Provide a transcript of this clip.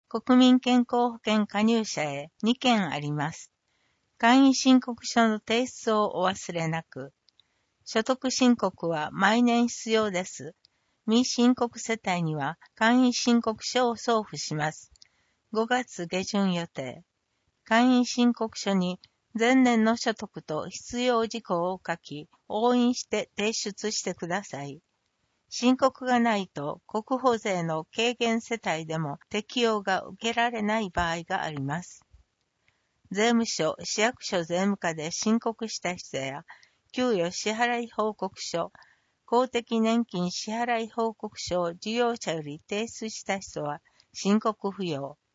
国民健康保険加入者へ2件あります。簡易申告書の提出をお忘れなく。所得申告は毎年必要です。未申告世帯には簡易申告書を送付します。5月下旬予定。簡易申告書に前年の所得と必要事項を書き、押印して提出してください。申告がないと国保税の軽減世帯でも適用が受けられない場合があります。税務署、市役所税務課で申告した人や、給与支払い報告書、公的年金支払い報告書を事業者より提出した人は申告不要。